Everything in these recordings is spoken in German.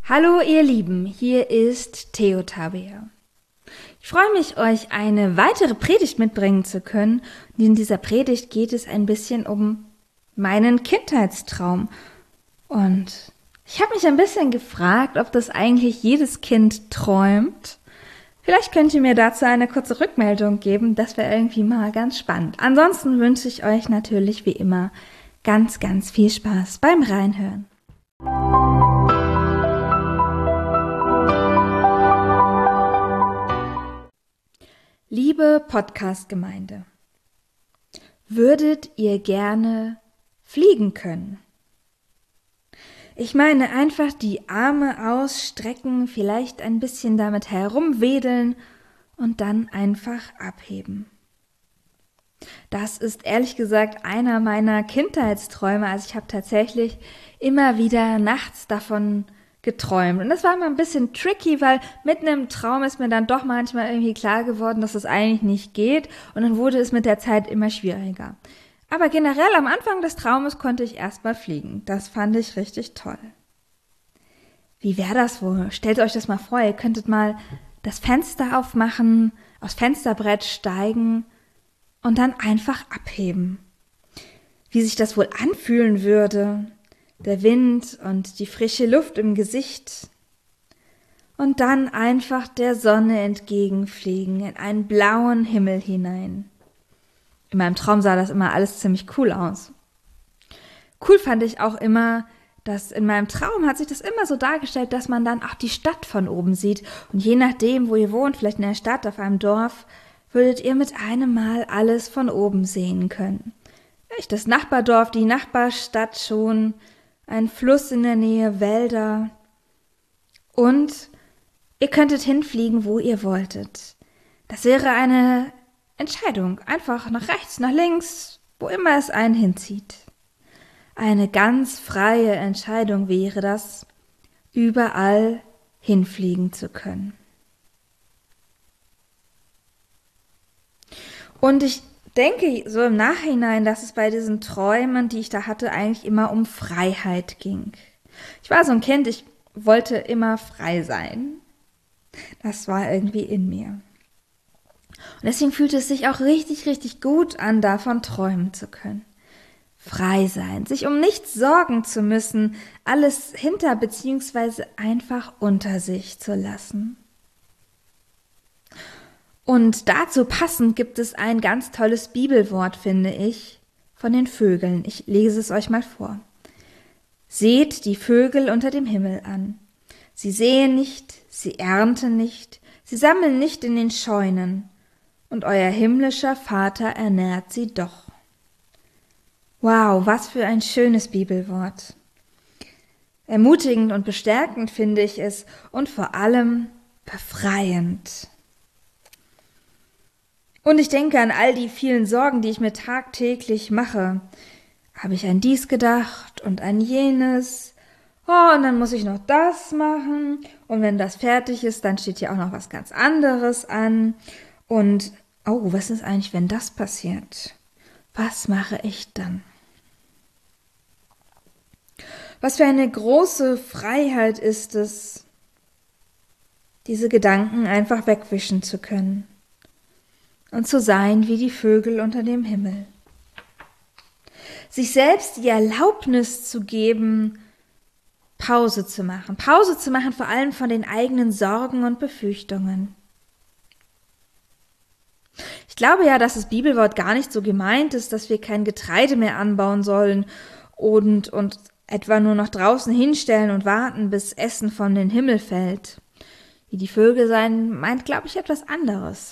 Hallo ihr Lieben, hier ist Theo Tabea. Ich freue mich, euch eine weitere Predigt mitbringen zu können. Und in dieser Predigt geht es ein bisschen um meinen Kindheitstraum. Und ich habe mich ein bisschen gefragt, ob das eigentlich jedes Kind träumt. Vielleicht könnt ihr mir dazu eine kurze Rückmeldung geben, das wäre irgendwie mal ganz spannend. Ansonsten wünsche ich euch natürlich wie immer ganz, ganz viel Spaß beim Reinhören. Liebe Podcast-Gemeinde, würdet ihr gerne fliegen können? Ich meine einfach die Arme ausstrecken, vielleicht ein bisschen damit herumwedeln und dann einfach abheben. Das ist ehrlich gesagt einer meiner Kindheitsträume. Also ich habe tatsächlich immer wieder nachts davon geträumt. Und das war immer ein bisschen tricky, weil mitten im Traum ist mir dann doch manchmal irgendwie klar geworden, dass es eigentlich nicht geht. Und dann wurde es mit der Zeit immer schwieriger. Aber generell am Anfang des Traumes konnte ich erstmal fliegen. Das fand ich richtig toll. Wie wäre das wohl? Stellt euch das mal vor, ihr könntet mal das Fenster aufmachen, aufs Fensterbrett steigen und dann einfach abheben. Wie sich das wohl anfühlen würde. Der Wind und die frische Luft im Gesicht. Und dann einfach der Sonne entgegenfliegen, in einen blauen Himmel hinein. In meinem Traum sah das immer alles ziemlich cool aus. Cool fand ich auch immer, dass in meinem Traum hat sich das immer so dargestellt, dass man dann auch die Stadt von oben sieht. Und je nachdem, wo ihr wohnt, vielleicht in der Stadt, auf einem Dorf, würdet ihr mit einem Mal alles von oben sehen können. Echt, das Nachbardorf, die Nachbarstadt schon, ein Fluss in der Nähe, Wälder. Und ihr könntet hinfliegen, wo ihr wolltet. Das wäre eine Entscheidung. Einfach nach rechts, nach links, wo immer es einen hinzieht. Eine ganz freie Entscheidung wäre das, überall hinfliegen zu können. Und ich denke so im Nachhinein, dass es bei diesen Träumen, die ich da hatte, eigentlich immer um Freiheit ging. Ich war so ein Kind, ich wollte immer frei sein. Das war irgendwie in mir. Und deswegen fühlte es sich auch richtig, richtig gut an, davon träumen zu können. Frei sein, sich um nichts sorgen zu müssen, alles hinter bzw. einfach unter sich zu lassen. Und dazu passend gibt es ein ganz tolles Bibelwort, finde ich, von den Vögeln. Ich lese es euch mal vor. Seht die Vögel unter dem Himmel an. Sie säen nicht, sie ernten nicht, sie sammeln nicht in den Scheunen, und euer himmlischer Vater ernährt sie doch. Wow, was für ein schönes Bibelwort. Ermutigend und bestärkend finde ich es und vor allem befreiend. Und ich denke an all die vielen Sorgen, die ich mir tagtäglich mache. Habe ich an dies gedacht und an jenes? Oh, und dann muss ich noch das machen. Und wenn das fertig ist, dann steht hier auch noch was ganz anderes an. Und, oh, was ist eigentlich, wenn das passiert? Was mache ich dann? Was für eine große Freiheit ist es, diese Gedanken einfach wegwischen zu können. Und zu sein wie die Vögel unter dem Himmel. Sich selbst die Erlaubnis zu geben, Pause zu machen vor allem von den eigenen Sorgen und Befürchtungen. Ich glaube ja, dass das Bibelwort gar nicht so gemeint ist, dass wir kein Getreide mehr anbauen sollen und etwa nur noch draußen hinstellen und warten, bis Essen von den Himmel fällt. Wie die Vögel sein, meint, glaube ich, etwas anderes.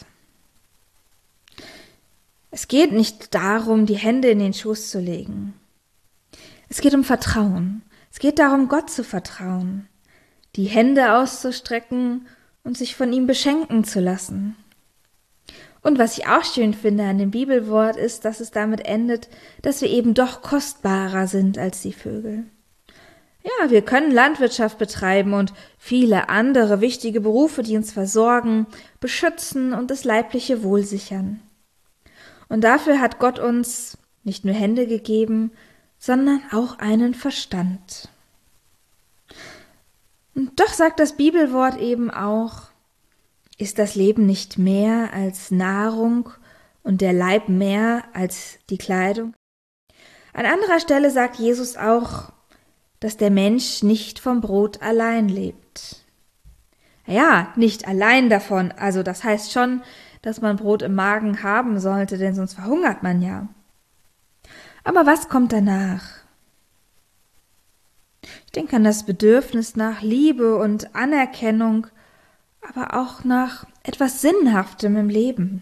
Es geht nicht darum, die Hände in den Schoß zu legen. Es geht um Vertrauen. Es geht darum, Gott zu vertrauen, die Hände auszustrecken und sich von ihm beschenken zu lassen. Und was ich auch schön finde an dem Bibelwort ist, dass es damit endet, dass wir eben doch kostbarer sind als die Vögel. Ja, wir können Landwirtschaft betreiben und viele andere wichtige Berufe, die uns versorgen, beschützen und das leibliche Wohl sichern. Und dafür hat Gott uns nicht nur Hände gegeben, sondern auch einen Verstand. Und doch sagt das Bibelwort eben auch, ist das Leben nicht mehr als Nahrung und der Leib mehr als die Kleidung? An anderer Stelle sagt Jesus auch, dass der Mensch nicht vom Brot allein lebt. Ja, nicht allein davon, also das heißt schon, dass man Brot im Magen haben sollte, denn sonst verhungert man ja. Aber was kommt danach? Ich denke an das Bedürfnis nach Liebe und Anerkennung, aber auch nach etwas Sinnhaftem im Leben.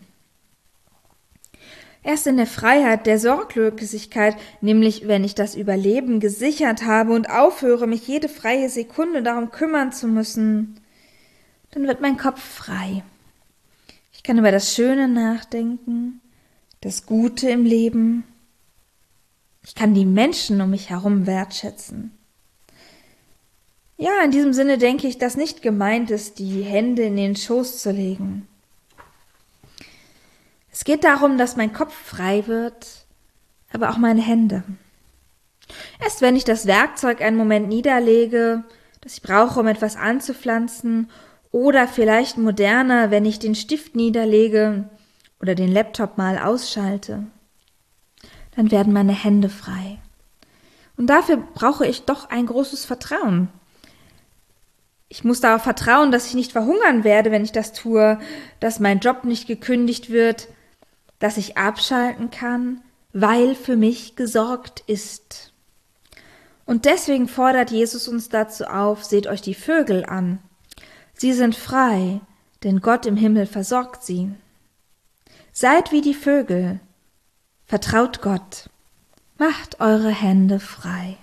Erst in der Freiheit der Sorglosigkeit, nämlich wenn ich das Überleben gesichert habe und aufhöre, mich jede freie Sekunde darum kümmern zu müssen, dann wird mein Kopf frei. Ich kann über das Schöne nachdenken, das Gute im Leben. Ich kann die Menschen um mich herum wertschätzen. Ja, in diesem Sinne denke ich, dass nicht gemeint ist, die Hände in den Schoß zu legen. Es geht darum, dass mein Kopf frei wird, aber auch meine Hände. Erst wenn ich das Werkzeug einen Moment niederlege, das ich brauche, um etwas anzupflanzen, oder vielleicht moderner, wenn ich den Stift niederlege oder den Laptop mal ausschalte, dann werden meine Hände frei. Und dafür brauche ich doch ein großes Vertrauen. Ich muss darauf vertrauen, dass ich nicht verhungern werde, wenn ich das tue, dass mein Job nicht gekündigt wird, dass ich abschalten kann, weil für mich gesorgt ist. Und deswegen fordert Jesus uns dazu auf, seht euch die Vögel an. Sie sind frei, denn Gott im Himmel versorgt sie. Seid wie die Vögel, vertraut Gott, macht eure Hände frei.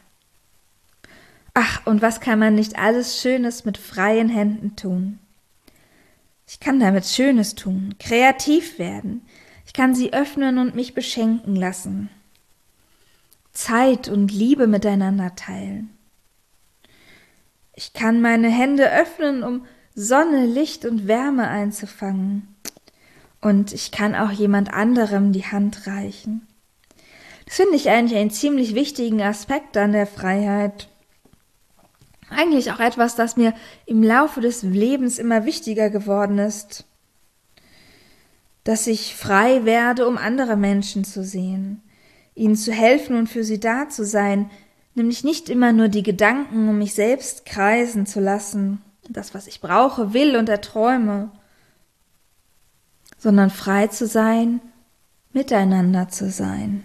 Ach, und was kann man nicht alles Schönes mit freien Händen tun? Ich kann damit Schönes tun, kreativ werden. Ich kann sie öffnen und mich beschenken lassen. Zeit und Liebe miteinander teilen. Ich kann meine Hände öffnen, um Sonne, Licht und Wärme einzufangen. Und ich kann auch jemand anderem die Hand reichen. Das finde ich eigentlich einen ziemlich wichtigen Aspekt an der Freiheit. Eigentlich auch etwas, das mir im Laufe des Lebens immer wichtiger geworden ist. Dass ich frei werde, um andere Menschen zu sehen, ihnen zu helfen und für sie da zu sein, nämlich nicht immer nur die Gedanken um mich selbst kreisen zu lassen, das, was ich brauche, will und erträume, sondern frei zu sein, miteinander zu sein.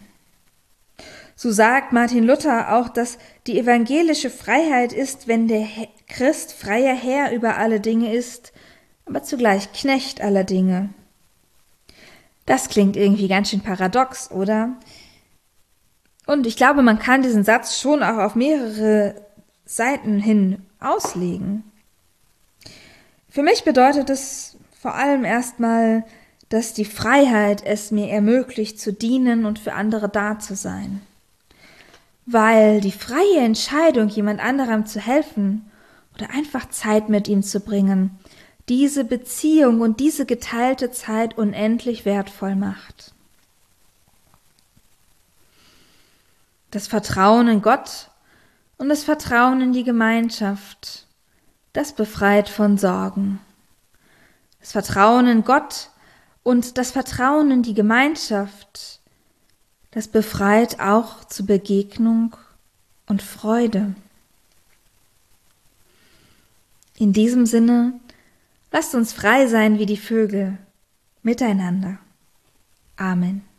So sagt Martin Luther auch, dass die evangelische Freiheit ist, wenn der Christ freier Herr über alle Dinge ist, aber zugleich Knecht aller Dinge. Das klingt irgendwie ganz schön paradox, oder? Und ich glaube, man kann diesen Satz schon auch auf mehrere Seiten hin auslegen. Für mich bedeutet es vor allem erstmal, dass die Freiheit es mir ermöglicht, zu dienen und für andere da zu sein. Weil die freie Entscheidung, jemand anderem zu helfen oder einfach Zeit mit ihm zu bringen, diese Beziehung und diese geteilte Zeit unendlich wertvoll macht. Das Vertrauen in Gott und das Vertrauen in die Gemeinschaft, das befreit von Sorgen. Das Vertrauen in Gott und das Vertrauen in die Gemeinschaft, das befreit auch zu Begegnung und Freude. In diesem Sinne, lasst uns frei sein wie die Vögel, miteinander. Amen.